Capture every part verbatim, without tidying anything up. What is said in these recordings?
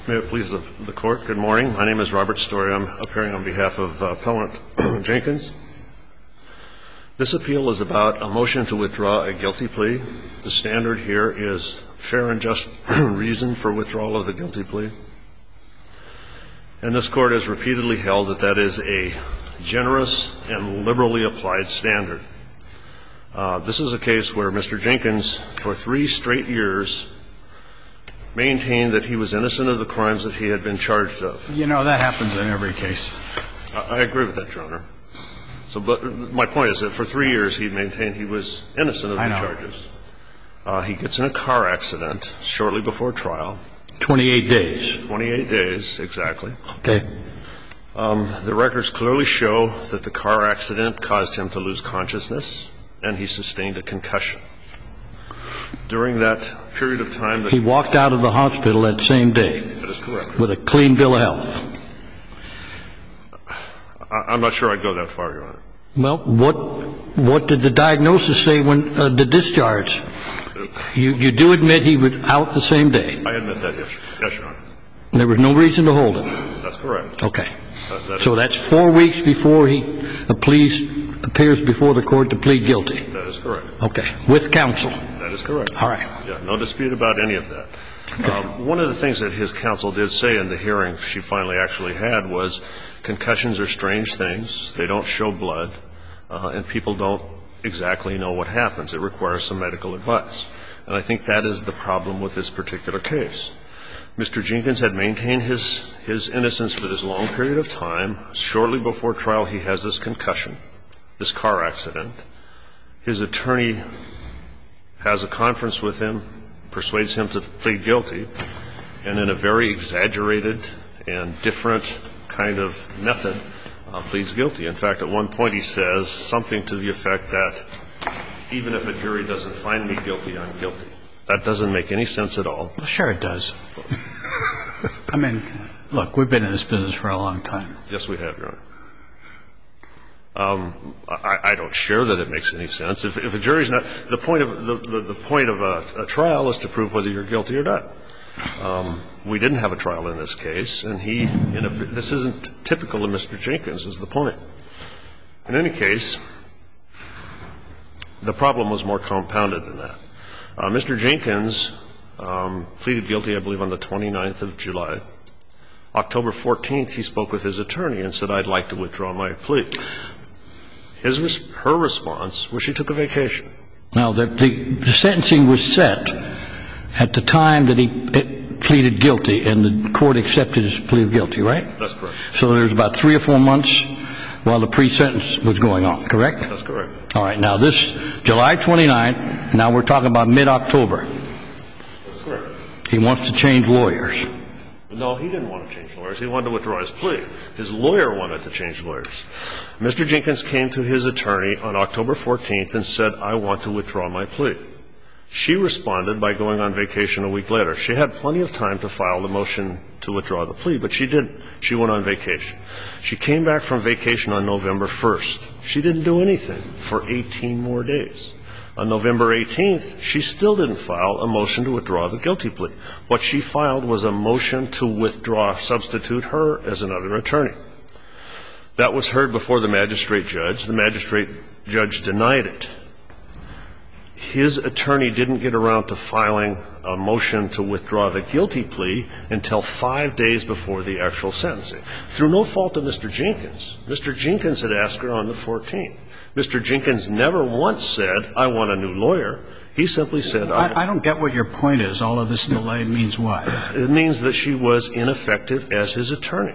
May it please the, the court, good morning. My name is Robert Story. I'm appearing on behalf of uh, Appellant Jenkins. This appeal is about a motion to withdraw a guilty plea. The standard here is fair and just reason for withdrawal of the guilty plea. And this court has repeatedly held that that is a generous and liberally applied standard. Uh, this is a case where Mister Jenkins, for three straight years, maintained that he was innocent of the crimes that he had been charged of. You know, that happens in every case. I, I agree with that, Your Honor. So, but my point is that for three years he maintained he was innocent of the charges. Uh, he gets in a car accident shortly before trial. twenty-eight days. twenty-eight days, exactly. Okay. Um, the records clearly show that the car accident caused him to lose consciousness, and he sustained a concussion. During that period of time... He walked out of the hospital that same day. That is correct. With a clean bill of health. I, I'm not sure I'd go that far, Your Honor. Well, what what did the diagnosis say when uh, the discharge? You you do admit he was out the same day? I admit that, yes, yes, Your Honor. There was no reason to hold him? That's correct. Okay. That, that so that's four weeks before he uh, pleads, appears before the court to plead guilty? That is correct. Okay. With counsel? That is correct. All right. Yeah, no dispute about any of that. Okay. Um, one of the things that his counsel did say in the hearing she finally actually had was concussions are strange things. They don't show blood, uh, and people don't exactly know what happens. It requires some medical advice. And I think that is the problem with this particular case. Mister Jenkins had maintained his, his innocence for this long period of time. Shortly before trial, he has this concussion, this car accident. His attorney has a conference with him, persuades him to plead guilty, and in a very exaggerated and different kind of method, uh, pleads guilty. In fact, at one point he says something to the effect that even if a jury doesn't find me guilty, I'm guilty. That doesn't make any sense at all. Well, sure it does. I mean, look, we've been in this business for a long time. Yes, we have, Your Honor. Um, I, I don't share that it makes any sense. If, if a jury's not, the point of the, the, the point of a, a trial is to prove whether you're guilty or not. Um, we didn't have a trial in this case, and he, in a, this isn't typical of Mister Jenkins, is the point. In any case, the problem was more compounded than that. Uh, Mister Jenkins um, pleaded guilty, I believe, on the twenty-ninth of July. October fourteenth, he spoke with his attorney and said, I'd like to withdraw my plea. His, her response was she took a vacation. Now, the, the, the sentencing was set at the time that he it, pleaded guilty, and the court accepted his plea of guilty, right? That's correct. So there's about three or four months while the pre-sentence was going on, correct? That's correct. All right. Now, this July twenty-ninth, now we're talking about mid-October. That's correct. He wants to change lawyers. No, he didn't want to change lawyers. He wanted to withdraw his plea. His lawyer wanted to change lawyers. Mister Jenkins came to his attorney on October fourteenth and said, I want to withdraw my plea. She responded by going on vacation a week later. She had plenty of time to file the motion to withdraw the plea, but she didn't. She went on vacation. She came back from vacation on November first. She didn't do anything for eighteen more days. On November eighteenth, she still didn't file a motion to withdraw the guilty plea. What she filed was a motion to withdraw, substitute her as another attorney. That was heard before the magistrate judge. The magistrate judge denied it. His attorney didn't get around to filing a motion to withdraw the guilty plea until five days before the actual sentencing. Through no fault of Mister Jenkins. Mister Jenkins had asked her on the fourteenth. Mister Jenkins never once said, I want a new lawyer. He simply said, I, I don't get what your point is. All of this delay means what? It means that she was ineffective as his attorney.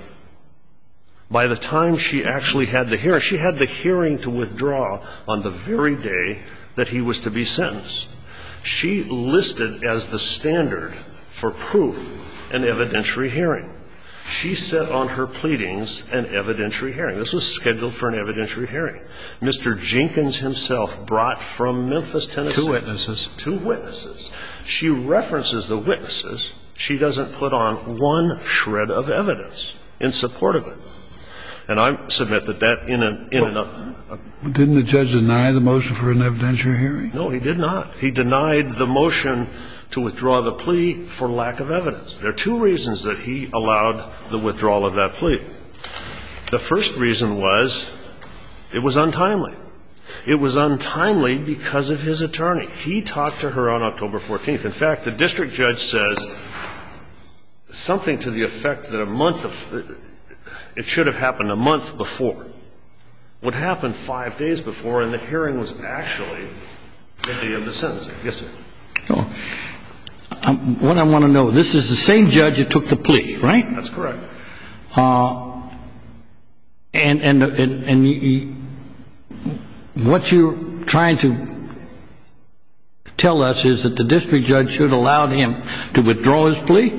By the time she actually had the hearing, she had the hearing to withdraw on the very day that he was to be sentenced. She listed as the standard for proof an evidentiary hearing. She set on her pleadings an evidentiary hearing. This was scheduled for an evidentiary hearing. Mister Jenkins himself brought from Memphis, Tennessee. Two witnesses. Two witnesses. She references the witnesses. She doesn't put on one shred of evidence in support of it. And I submit that that in and in and of. Didn't the judge deny the motion for an evidentiary hearing? No, he did not. He denied the motion to withdraw the plea for lack of evidence. There are two reasons that he allowed the withdrawal of that plea. The first reason was it was untimely. It was untimely because of his attorney. He talked to her on October fourteenth. In fact, the district judge says something to the effect that a month of it should have happened a month before. What happened five days before, and the hearing was actually the day of the sentencing. Yes, sir. Oh. Um, what I want to know, this is the same judge who took the plea, right? That's correct. Uh, and and and, and you, what you're trying to tell us is that the district judge should allow him to withdraw his plea?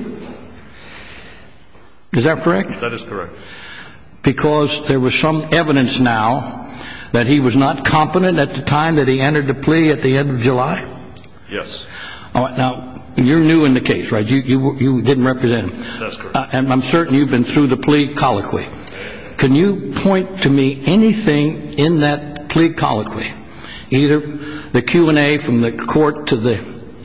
Is that correct? That is correct. Because there was some evidence now that he was not competent at the time that he entered the plea at the end of July? Yes. All right, now, you're new in the case, right? You you, you didn't represent him. That's correct. Uh, and I'm certain you've been through the plea colloquy. Can you point to me anything in that plea colloquy, either the Q and A from the court to the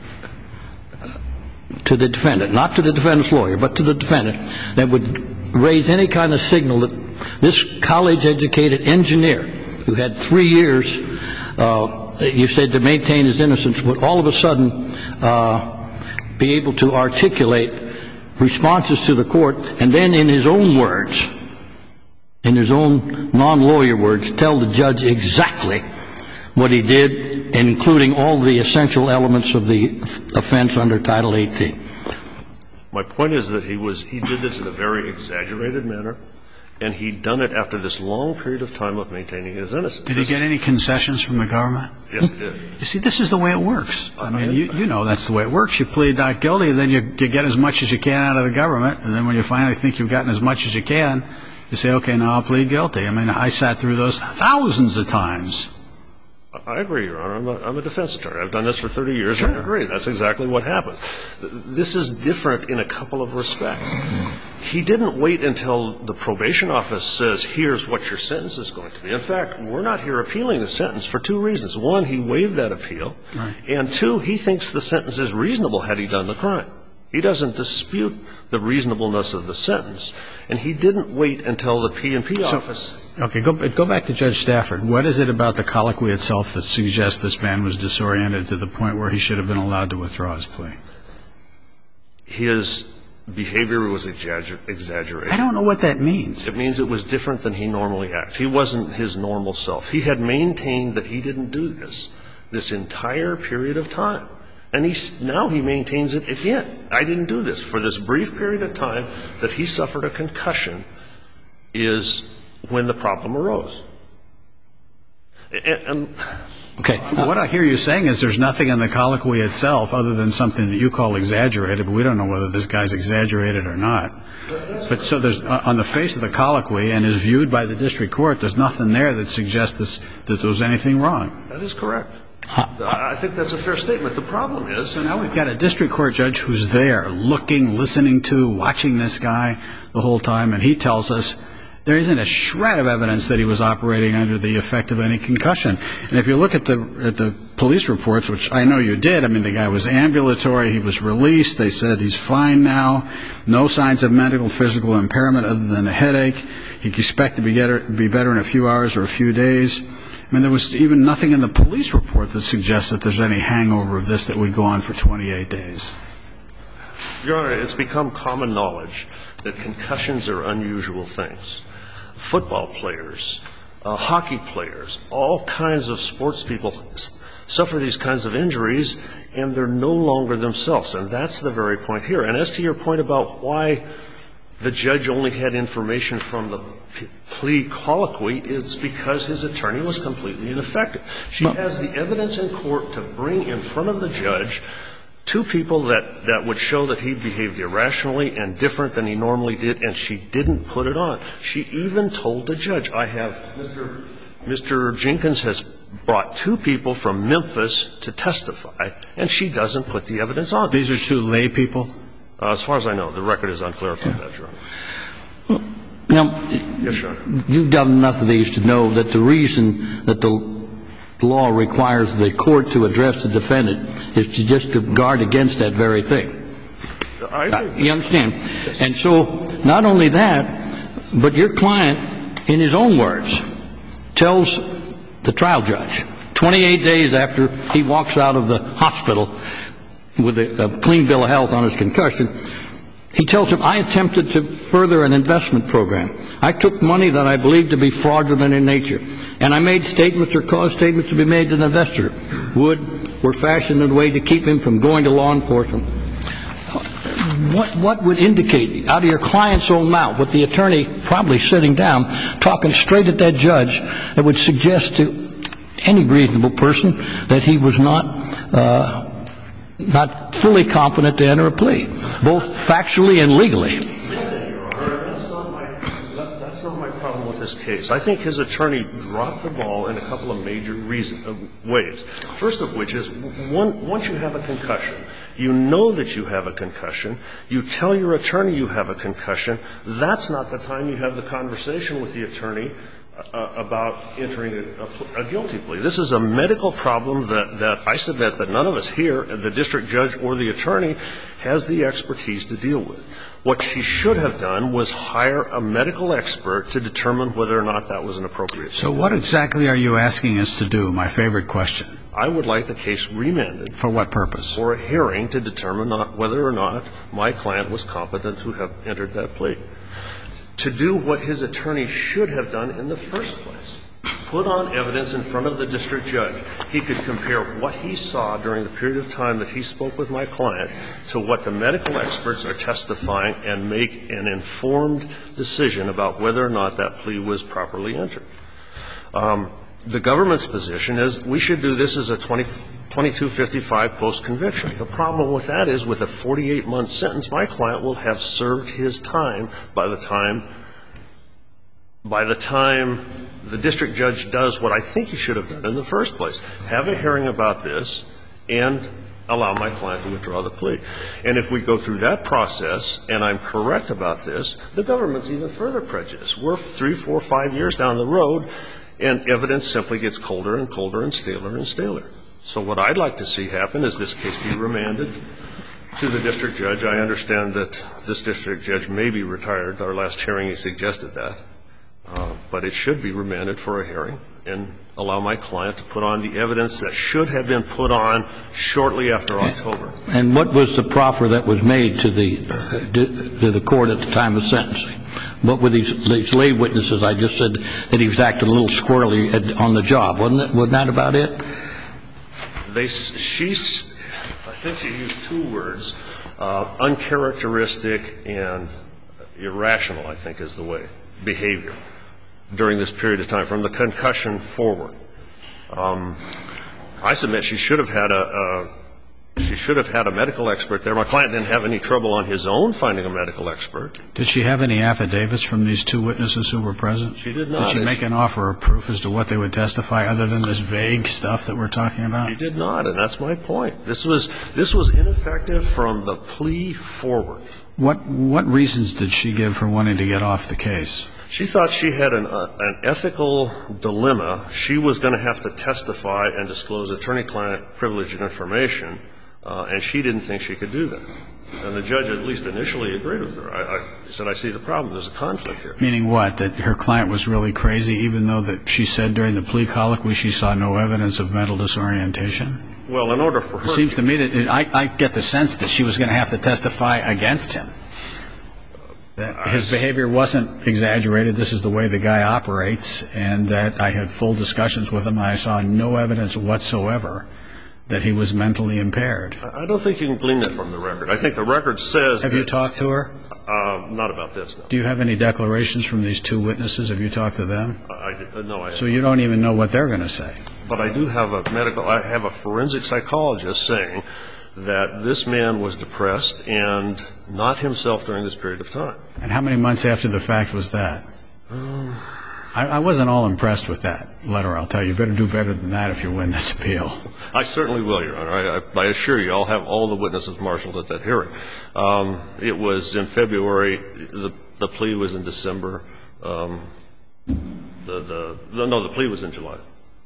to the defendant, not to the defendant's lawyer, but to the defendant, that would raise any kind of signal that this college-educated engineer who had three years, uh, you said, to maintain his innocence, would all of a sudden uh, be able to articulate responses to the court, and then in his own words, in his own non-lawyer words, tell the judge exactly what he did, including all the essential elements of the offense under Title eighteen. My point is that he was he did this in a very exaggerated manner, and he'd done it after this long period of time of maintaining his innocence. Did he get any concessions from the government? Yes, he did. You see, this is the way it works. I mean, you, you know that's the way it works. You plead not guilty, and then you, you get as much as you can out of the government, and then when you finally think you've gotten as much as you can, you say, okay, now I'll plead guilty. I mean, I sat through those thousands of times. I agree, Your Honor. I'm a, I'm a defense attorney. I've done this for thirty years, sure. and I agree. That's exactly what happened. This is different in a couple of respects. He didn't wait until the probation office says, here's what your sentence is going to be. In fact, we're not here appealing the sentence for two reasons. One, he waived that appeal. Right. And two, he thinks the sentence is reasonable had he done the crime. He doesn't dispute the reasonableness of the sentence, and he didn't wait until the P and P so, office. Okay, go, go back to Judge Stafford. What is it about the colloquy itself that suggests this man was disoriented to the point where he should have been allowed to withdraw his plea? His behavior was exaggerated. I don't know what that means. It means it was different than he normally acts. He wasn't his normal self. He had maintained that he didn't do this this entire period of time. And he, now he maintains it again. I didn't do this. For this brief period of time that he suffered a concussion is when the problem arose. And, and okay. What I hear you saying is there's nothing in the colloquy itself other than something that you call exaggerated, but we don't know whether this guy's exaggerated or not. But so there's, on the face of the colloquy and is viewed by the district court, there's nothing there that suggests this, that there was anything wrong. That is correct. I think that's a fair statement. The problem is... So now we've got a district court judge who's there looking, listening to, watching this guy the whole time, and he tells us there isn't a shred of evidence that he was operating under the effect of any concussion. And if you look at the at the police reports, which I know you did, I mean, the guy was ambulatory, he was released, they said he's fine now, no signs of mental, physical impairment other than a headache, he can expect to be, get, be better in a few hours or a few days. I mean, there was even nothing in the police report that suggests that there's any hangover of this that would go on for twenty-eight days. Your Honor, it's become common knowledge that concussions are unusual things. Football players, uh, hockey players, all kinds of sports people suffer these kinds of injuries, and they're no longer themselves. And that's the very point here. And as to your point about why the judge only had information from the plea colloquy, it's because his attorney was completely ineffective. She has the evidence in court to bring in front of the judge two people that, that would show that he behaved irrationally and different than he normally did, and she didn't put it on. She even told the judge, I have Mr. Mister Jenkins has brought two people from Memphis to testify, and she doesn't put the evidence on. These are two lay people? Uh, as far as I know, the record is unclear about that, Your Honor. Now, yes, Your Honor. You've done enough of these to know that the reason that the law requires the court to address the defendant is to just to guard against that very thing. I You understand? And so not only that, but your client, in his own words, tells the trial judge, twenty-eight days after he walks out of the hospital with a, a clean bill of health on his concussion, he tells him, I attempted to further an investment program. I took money that I believed to be fraudulent in nature, and I made statements or caused statements to be made to an investor. Would were fashioned in a way to keep him from going to law enforcement. What what would indicate, out of your client's own mouth, with the attorney probably sitting down, talking straight at that judge, that would suggest to any reasonable person that he was not uh, not fully competent to enter a plea, both factually and legally? That's not my, that's not my problem with this case. I think his attorney dropped the ball in a couple of major reason, uh, ways. First of which is, one, once you have a concussion, you know that you have a concussion, you tell your attorney you have a concussion, that's not the time you have the conversation with the attorney uh, about entering a, a guilty plea. This is a medical problem that, that I submit that none of us here, the district judge or the attorney, has the expertise to deal with. What she should have done was hire a medical expert to determine whether or not that was an appropriate So what exactly are you asking us to do? My favorite question. I would like the case remanded. For what purpose? For a hearing to determine not whether or not my client was competent to have entered that plea. To do what his attorney should have done in the first place. Put on evidence in front of the district judge. He could compare what he saw during the period of time that he spoke with my client to what the medical experts are testifying and make an informed decision about whether or not that plea was properly entered. Um, the government's position is we should do this as a twenty-two fifty-five post-conviction. The problem with that is with a forty-eight month sentence, my client will have served his time by the time by the time the district judge does what I think he should have done in the first place, have a hearing about this and allow my client to withdraw the plea. And if we go through that process, and I'm correct about this, the government's even further prejudiced. We're three, four, five years down the road, and evidence simply gets colder and colder and staler and staler. So what I'd like to see happen is this case be remanded to the district judge. I understand that this district judge may be retired. Our last hearing, he suggested that. Uh, but it should be remanded for a hearing and allow my client to put on the evidence that should have been put on shortly after October. And what was the proffer that was made to the uh, to the court at the time of sentencing? What were these, these lay witnesses? I just said that he was acting a little squirrely on the job. Wasn't it? Wasn't that about it? They, she's, I think she used two words, uh, uncharacteristic and irrational, I think is the way, behavior during this period of time, from the concussion forward. Um, I submit she should have had a, a she should have had a medical expert there. My client didn't have any trouble on his own finding a medical expert. Did she have any affidavits from these two witnesses who were present? She did not. Did she make an offer of proof as to what they would testify other than this vague stuff that we're talking about? She did not, and that's my point. This was this was ineffective from the plea forward. What what reasons did she give for wanting to get off the case? She thought she had an, uh, an ethical dilemma. She was going to have to testify and disclose attorney-client privileged information, uh, and she didn't think she could do that. And the judge at least initially agreed with her. I, I said, I see the problem. There's a conflict here. Meaning what? That her client was really crazy, even though that she said during the plea colloquy she saw no evidence of mental disorientation? Well, in order for her... It seems to me that it, I, I get the sense that she was going to have to testify against him. That his behavior wasn't exaggerated. This is the way the guy operates, and that I had full discussions with him. I saw no evidence whatsoever that he was mentally impaired. I don't think you can glean that from the record. I think the record says... Have that, you talked to her? Uh, not about this, no. Do you have any declarations from these two witnesses? Have you talked to them? I, I, no, I haven't. So you don't even know what they're going to say? But I do have a medical... I have a forensic psychologist saying that this man was depressed and not himself during this period of time. And how many months after the fact was that? Um, I, I wasn't all impressed with that letter, I'll tell you. You better do better than that if you win this appeal. I certainly will, Your Honor. I, I, I assure you I'll have all the witnesses marshaled at that hearing. Um, it was in February. The, the plea was in December. Um, the, the, the, no, the plea was in July.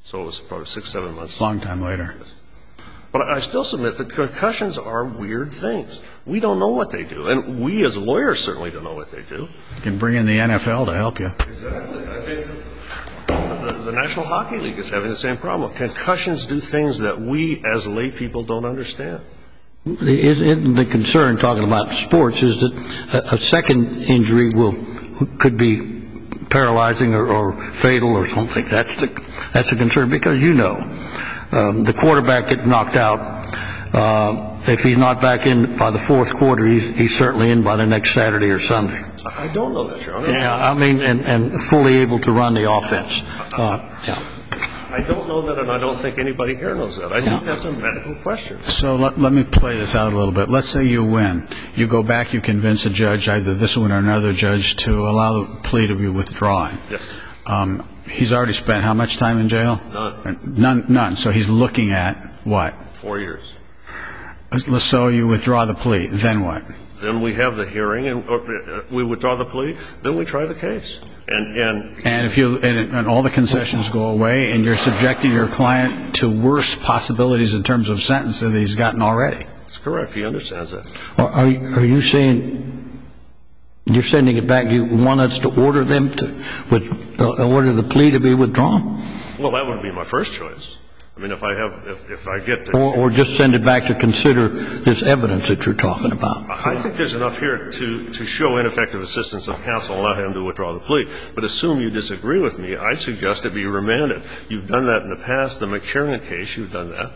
So it was probably six, seven months. Long time later. But I still submit that concussions are weird things. We don't know what they do. And we as lawyers certainly don't know what they do. You can bring in the N F L to help you. Exactly. I think the, the National Hockey League is having the same problem. Concussions do things that we as lay people don't understand. Isn't the concern, talking about sports, is that a, a second injury will could be paralyzing or, or fatal or something? That's the that's the concern, because you know um, the quarterback gets knocked out. Uh, if he's not back in by the fourth quarter, he's, he's certainly in by the next Saturday or Sunday. I don't know that, Your Honor. Yeah, I mean, and, and fully able to run the offense. Uh, yeah. I don't know that, and I don't think anybody here knows that. I think that's a medical question. So let, let me play this out a little bit. Let's say you win. You go back, you convince a judge, either this one or another judge, to allow the plea to be withdrawn. Yes. Um, he's already spent how much time in jail? None. None. None. So he's looking at what? Four years. So you withdraw the plea. Then what? Then we have the hearing, and or, uh, we withdraw the plea. Then we try the case. And and and if you and, and all the concessions go away, and you're subjecting your client to worse possibilities in terms of sentence than he's gotten already. That's correct. He understands that. Are are you saying you're sending it back? You want us to order them to with, uh, order the plea to be withdrawn? Well, that would be my first choice. I mean, if I have, if, if I get to... Or, or just send it back to consider this evidence that you're talking about. I think there's enough here to, to show ineffective assistance of counsel and allow him to withdraw the plea. But assume you disagree with me, I suggest it be remanded. You've done that in the past. The McSherman case, you've done that.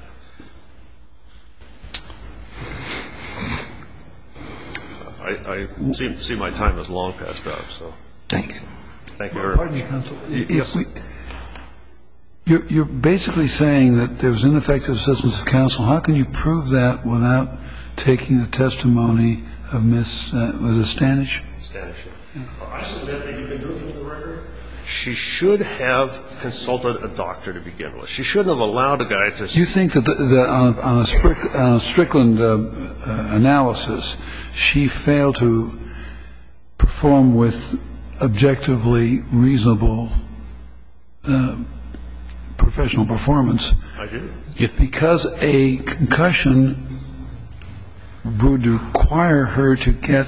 I, I see, see my time is long past up, so... Thank you. Thank you very much. Pardon me, counsel. Yes. We, you're, you're basically saying that there was ineffective assistance of counsel. How can you prove that without taking the testimony of Miss Uh, was it Stanish? Stanish. Yeah. I submit that you can do it from the record. She should have consulted a doctor to begin with. She shouldn't have allowed a guy to... You think that the, the, on, a, on, a Strick, on a Strickland uh, uh, analysis, she failed to perform with objectively reasonable uh, professional performance? I do. If because a concussion would require her to get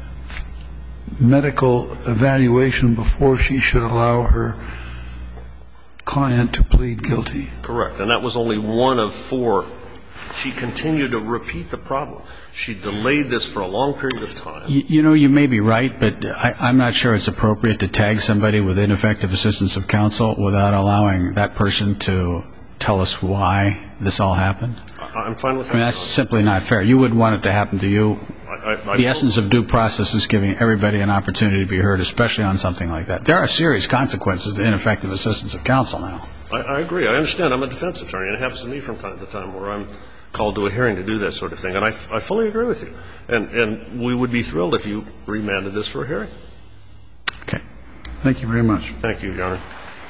medical evaluation before she should allow her client to plead guilty. Correct. And that was only one of four. She continued to repeat the problem. She delayed this for a long period of time. You, you know, you may be right, but I, I'm not sure it's appropriate to tag somebody with ineffective assistance of counsel without allowing that person to tell us why this all happened. I, I'm fine with that. I mean, that's simply not fair. You wouldn't want it to happen to you. I, I, The I essence of due process is giving everybody an opportunity to be heard, especially on something like that. There are serious consequences to ineffective assistance of counsel now. I, I agree. I understand. I'm a defense attorney, and it happens to me from time to time where I'm called to a hearing to do that sort of thing. And I, I fully agree with you. And, and we would be thrilled if you remanded this for a hearing. Okay. Thank you very much. Thank you, Your Honor.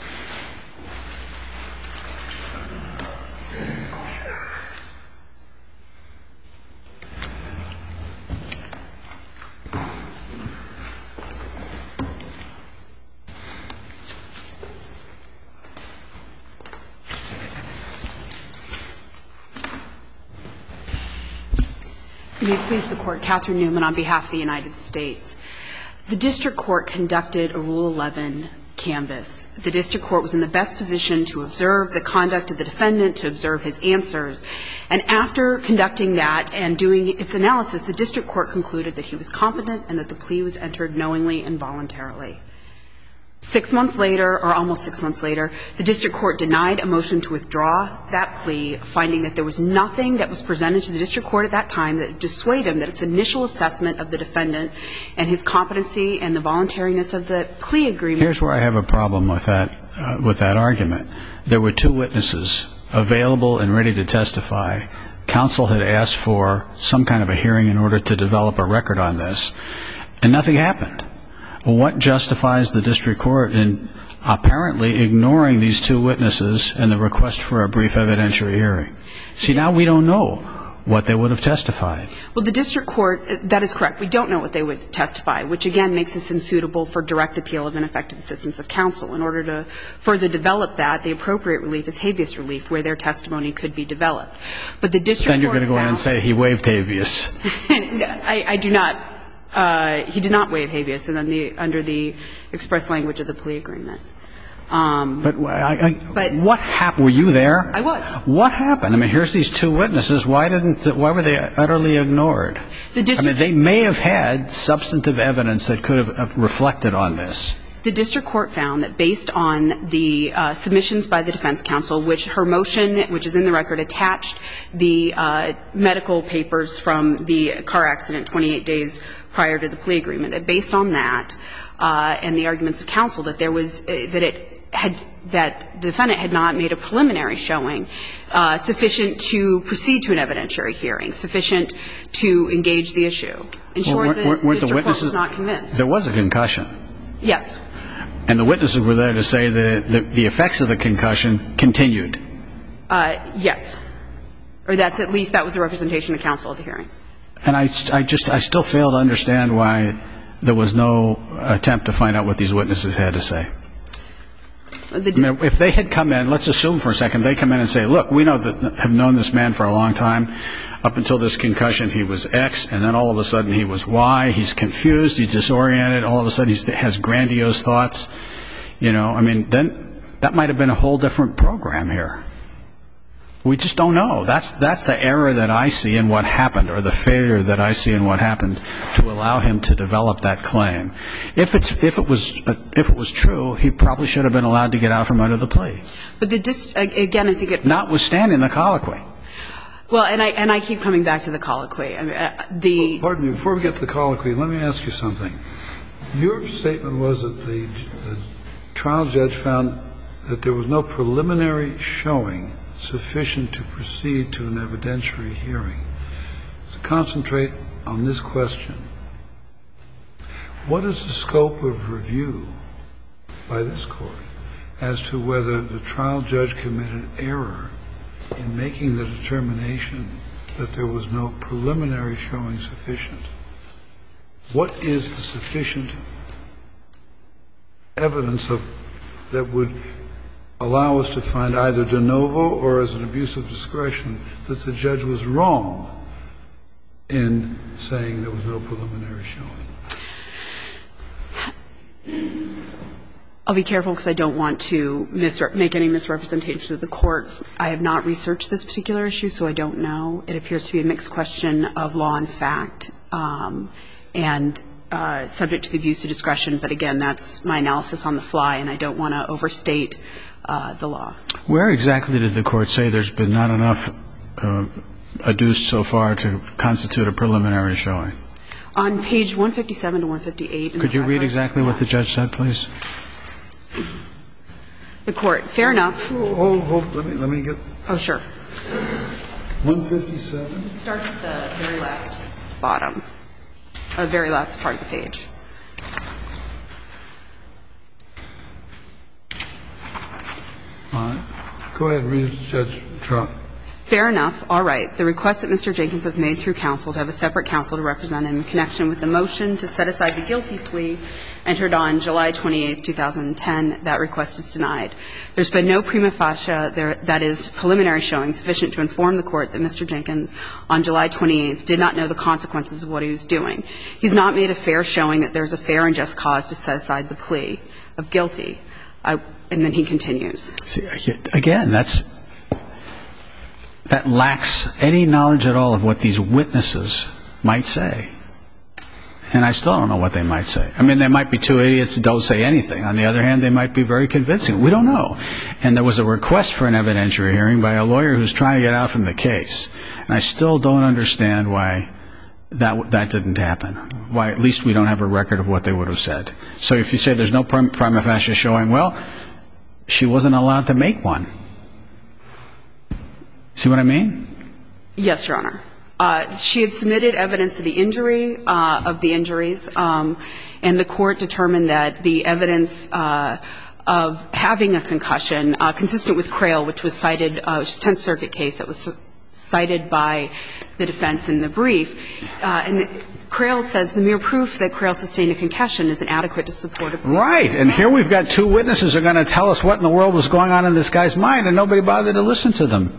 May it please the Court, Catherine Newman on behalf of the United States. The District Court conducted a Rule eleven canvass. The District Court was in the best position to observe the conduct of the defendant, to observe his answers. And after conducting that and doing its analysis, the District Court concluded that he was competent and that the plea was entered knowingly and voluntarily. Six months later, or almost six months later, the District Court denied a motion to withdraw that plea, finding that there was nothing that was presented to the District Court at that time that dissuaded him that its initial assessment of the defendant and his competency and the voluntariness of the plea agreement. Here's where I have a problem with that, uh, with that argument. There were two witnesses available and ready to testify. Counsel had asked for some kind of a hearing in order to develop a record on this, and nothing happened. What justifies the District Court in apparently ignoring these two witnesses and the request for a brief evidentiary hearing? See, now we don't know what they would have testified. Well, the district court, that is correct. We don't know what they would testify, which again makes us unsuitable for direct appeal of ineffective assistance of counsel. In order to further develop that, the appropriate relief is habeas relief, where their testimony could be developed. But the district court Then you're going to go in and say he waived habeas. I, I do not. Uh, he did not waive habeas and then the, under the express language of the plea agreement. Um, but, I, I, but what happened? Were you there? I was. What happened? I mean, here's these two witnesses. Why didn't? Why were they utterly ignored? The district, I mean, they may have had substantive evidence that could have reflected on this. The district court found that based on the uh, submissions by the defense counsel, which her motion, which is in the record, attached the uh, medical papers from the car accident twenty-eight days prior to the plea agreement, that based on that uh, and the arguments of counsel, that there was uh, that it had that the defendant had not made a preliminary showing uh, sufficient to proceed to an evidentiary hearing, sufficient to engage the issue. In short, well, the district court was not convinced. There was a concussion. Yes. And the witnesses were there to say that the, the effects of the concussion continued. Uh, yes. Or that's at least that was the representation of counsel at the hearing. And I, I just I still fail to understand why there was no attempt to find out what these witnesses had to say. I mean, if they had come in, let's assume for a second, they come in and say, look, we know that, have known this man for a long time. Up until this concussion, he was X, and then all of a sudden he was Y. He's confused. He's disoriented. All of a sudden he has grandiose thoughts. You know, I mean, then that might have been a whole different program here. We just don't know. That's that's the error that I see in what happened, or the failure that I see in what happened to allow him to develop that claim. If it's if it was if it was true, he probably should have been allowed to get out from under the plea. But the dis- again, I think it notwithstanding the colloquy. Well, and I and I keep coming back to the colloquy. I mean, uh, the well, pardon me. Before we get to the colloquy, let me ask you something. Your statement was that the, the trial judge found that there was no preliminary showing sufficient to proceed to an evidentiary hearing. To concentrate on this question, what is the scope of review by this Court as to whether the trial judge committed error in making the determination that there was no preliminary showing sufficient? What is the sufficient evidence of that would allow us to find either de novo or as an abuse of discretion that the judge was wrong in saying there was no preliminary showing? I'll be careful because I don't want to misre- make any misrepresentations of the Court. I have not researched this particular issue, so I don't know. It appears to be a mixed question of law and fact, um, and uh, subject to the abuse of discretion. But again, that's my analysis on the fly, and I don't want to overstate Uh, the law. Where exactly did the Court say there's been not enough uh, adduced so far to constitute a preliminary showing? On page one fifty-seven to one fifty-eight. Could you read exactly what the judge said, please? The Court, fair enough. Hold, hold, let me, let me get. Oh, sure. one fifty-seven? It starts at the very last bottom, the very last part of the page. All right. Go ahead, read Judge Trump. Fair enough. All right. The request that Mister Jenkins has made through counsel to have a separate counsel to represent him in connection with the motion to set aside the guilty plea entered on July twenty-eighth, two thousand ten, that request is denied. There's been no prima facie, there, that is, preliminary showing sufficient to inform the Court that Mister Jenkins on July twenty-eighth did not know the consequences of what he was doing. He's not made a fair showing that there's a fair and just cause to set aside the plea of guilty. I, and then he continues. See, again, that's that lacks any knowledge at all of what these witnesses might say. And I still don't know what they might say. I mean, there might be two idiots that don't say anything. On the other hand, they might be very convincing. We don't know. And there was a request for an evidentiary hearing by a lawyer who's trying to get out from the case. And I still don't understand why that that didn't happen. Why at least we don't have a record of what they would have said. So if you say there's no prima facie showing, well, she wasn't allowed to make one. See what I mean? Yes, Your Honor. Uh, she had submitted evidence of the injury, uh, of the injuries, um, and the Court determined that the evidence uh, of having a concussion, uh, consistent with Crail, which was cited, uh, which is a Tenth Circuit case that was cited by the defense in the brief. Uh, and Crail says the mere proof that Crail sustained a concussion is inadequate to support a plea. Right. And here we've got two witnesses who are going to tell us what in the world was going on in this guy's mind, and nobody bothered to listen to them.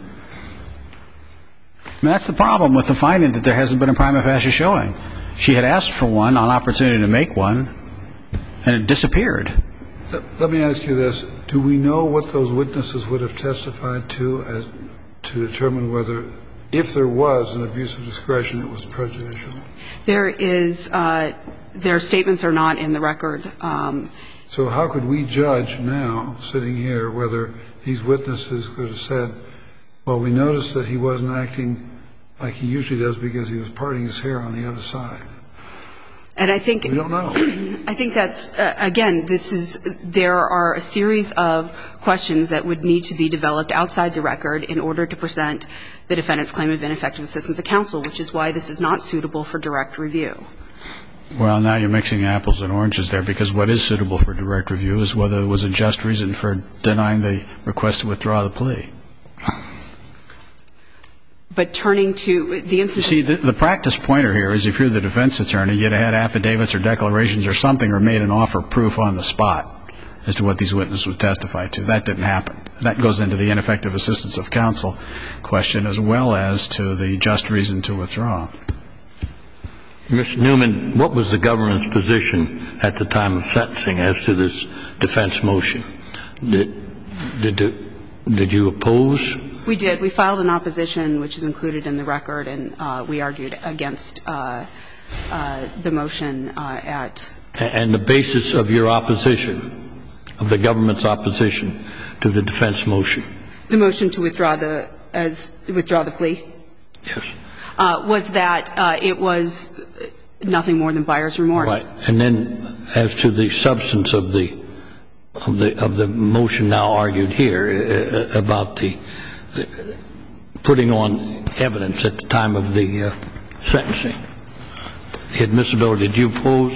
I mean, that's the problem with the finding that there hasn't been a prima facie showing. She had asked for one, an opportunity to make one, and it disappeared. Let me ask you this. Do we know what those witnesses would have testified to as to determine whether, if there was an abuse of discretion, it was prejudicial? There is uh, – their statements are not in the record. Um, so how could we judge now, sitting here, whether these witnesses could have said, well, we noticed that he wasn't acting like he usually does because he was parting his hair on the other side? And I think – We don't know. I think that's uh, – again, this is – there are a series of questions that would need to be developed outside the record in order to present the defendant's claim of ineffective assistance of counsel, which is why this is not suitable for direct review. Well, now you're mixing apples and oranges there, because what is suitable for direct review is whether there was a just reason for denying the request to withdraw the plea. But turning to the instance – See, the, the practice pointer here is if you're the defense attorney, you'd have had affidavits or declarations or something or made an offer of proof on the spot as to what these witnesses would testify to. That didn't happen. That goes into the ineffective assistance of counsel question as well as to the just reason to withdraw. Mister Newman, what was the government's position at the time of sentencing as to this defense motion? Did, did, did you oppose? We did. We filed an opposition, which is included in the record, and uh, we argued against uh, uh, the motion uh, at – And the basis of your opposition, of the government's opposition to the defense motion? The motion to withdraw the – as – withdraw the plea? Yes. Uh, was that uh, it was nothing more than buyer's remorse. Right. And then as to the substance of the of the of the motion now argued here uh, about the uh, putting on evidence at the time of the uh, sentencing, the admissibility, did you oppose?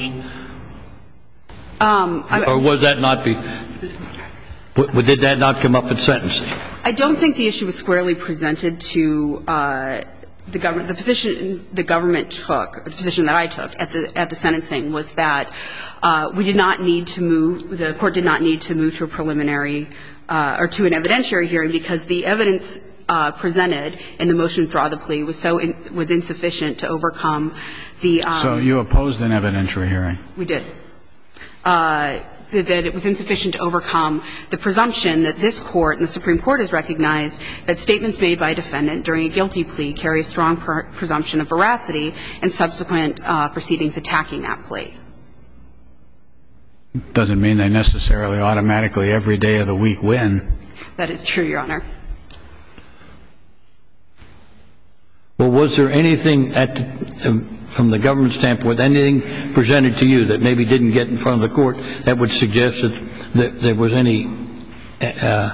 Um, I, or was that not be? Did that not come up at sentencing? I don't think the issue was squarely presented to uh, the government. The position the government took, the position that I took at the at the sentencing was that uh, we did not need to move. The court did not need to move to a preliminary uh, or to an evidentiary hearing because the evidence uh, presented in the motion to withdraw the plea was so in, was insufficient to overcome the. Um, so you opposed an evidentiary hearing? We did. Uh, that it was insufficient to overcome the presumption that this Court and the Supreme Court has recognized that statements made by a defendant during a guilty plea carry a strong per- presumption of veracity and subsequent uh, proceedings attacking that plea. Doesn't mean they necessarily automatically every day of the week win. That is true, Your Honor. Well, was there anything at the, um, from the government standpoint, anything presented to you that maybe didn't get in front of the court that would suggest that, that there was any uh,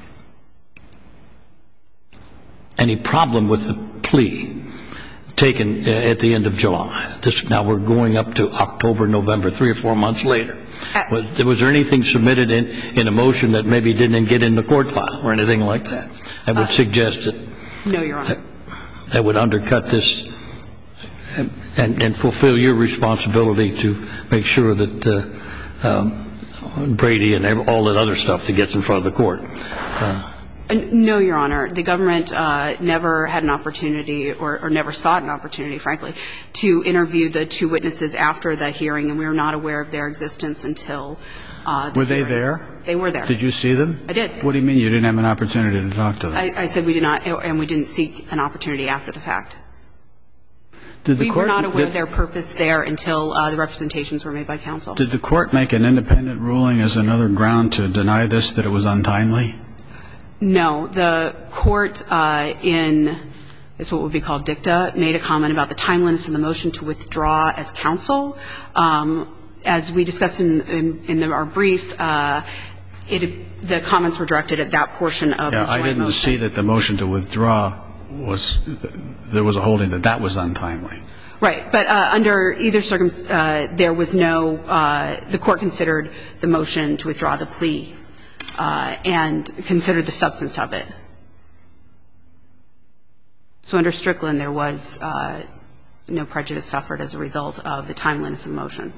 any problem with the plea taken uh, at the end of July? This, now we're going up to October, November, three or four months later. Was, was there anything submitted in, in a motion that maybe didn't get in the court file or anything like that that would uh, suggest that? No, Your Honor. That, that would undercut this and, and, and fulfill your responsibility to make sure that uh, um, Brady and all that other stuff that gets in front of the court. Uh, no, Your Honor. The government uh, never had an opportunity or, or never sought an opportunity, frankly, to interview the two witnesses after the hearing, and we were not aware of their existence until uh, the Were hearing. they there? They were there. Did you see them? I did. What do you mean you didn't have an opportunity to talk to them? I, I said we did not, and we didn't seek an opportunity after the fact. Did the we court, were not aware did, of their purpose there until uh, the representations were made by counsel. Did the court make an independent ruling as another ground to deny this, that it was untimely? No. The court uh, in is what would be called dicta made a comment about the timeliness of the motion to withdraw as counsel. Um, as we discussed in, in, in the, our briefs, uh, it, the comments were directed at that portion of yeah, the joint I didn't motion. see that the motion to withdraw was, there was a holding that that was untimely. Right. But uh, under either circumstance, uh, there was no, uh, the court considered the motion to withdraw the plea uh, and considered the substance of it. So under Strickland, there was uh, no prejudice suffered as a result of the timeliness of motion.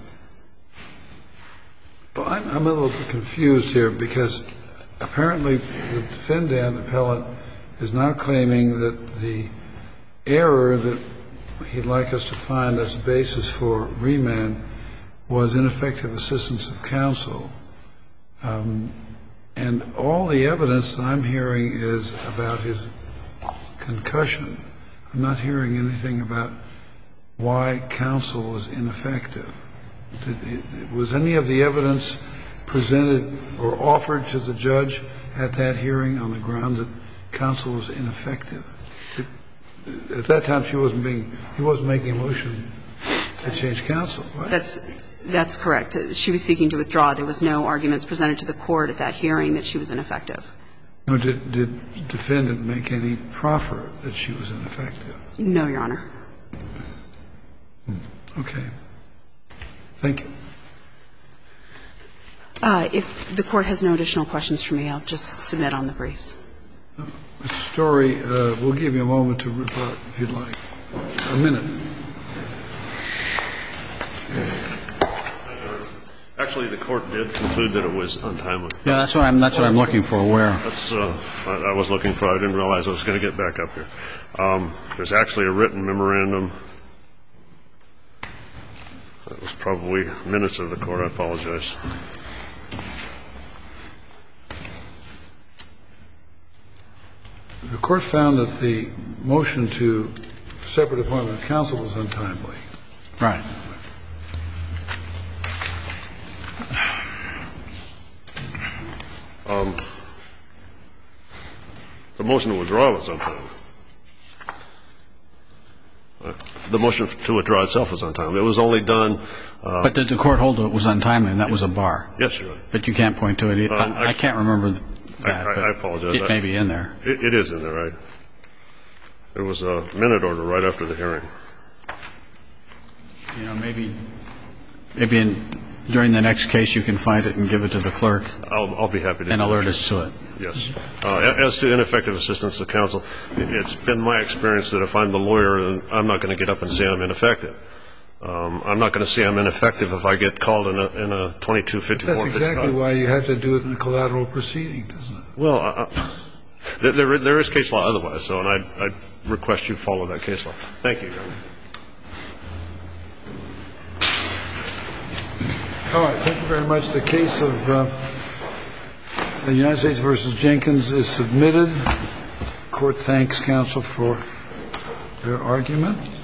Well, I'm, I'm a little bit confused here because apparently the defendant appellant is now claiming that the error that he'd like us to find as a basis for remand was ineffective assistance of counsel. Um, and all the evidence that I'm hearing is about his concussion. I'm not hearing anything about why counsel was ineffective. Did it, was any of the evidence presented or offered to the judge at that hearing on the ground that counsel was ineffective? It, at that time, she wasn't being, he wasn't making a motion to change counsel, right? That's that's correct. She was seeking to withdraw. There was no arguments presented to the court at that hearing that she was ineffective. No, did did defendant make any proffer that she was ineffective? No, Your Honor. Okay. Thank you. Uh, if the Court has no additional questions for me, I'll just submit on the briefs. Mister Story, uh, we'll give you a moment to rebut if you'd like. A minute. Actually, the Court did conclude that it was untimely. Yeah, that's what I'm, that's what I'm looking for. Where? That's, uh, I, I was looking for. I didn't realize I was going to get back up here. Um, there's actually a written memorandum. That was probably minutes of the Court. I apologize. The Court found that the motion to separate appointment of counsel was untimely. Right. Um, the motion to withdraw was untimely. Uh, the motion to withdraw itself was untimely. It was only done. Uh, but did the Court hold it was untimely, and that was a bar? Yes, Your Honor. But you can't point to it either. Um, I, I can't remember that. I, I, I apologize. It may be in there. It, it is in there, right? There was a minute order right after the hearing. You know, maybe, maybe in, during the next case you can find it and give it to the clerk. I'll, I'll be happy to. And alert us to it. Yes. Uh, as to ineffective assistance of counsel, it's been my experience that if I'm the lawyer, I'm not going to get up and say I'm ineffective. Um, I'm not going to say I'm ineffective if I get called in a, in a twenty-two fifty-four. That's exactly why you have to do it in a collateral proceeding, doesn't it? Well, uh, there, there is case law otherwise, so, and I, I request you follow that case law. Thank you, Your Honor. All right. Thank you very much. The case of uh, the United States versus Jenkins is submitted. The Court thanks counsel for their argument.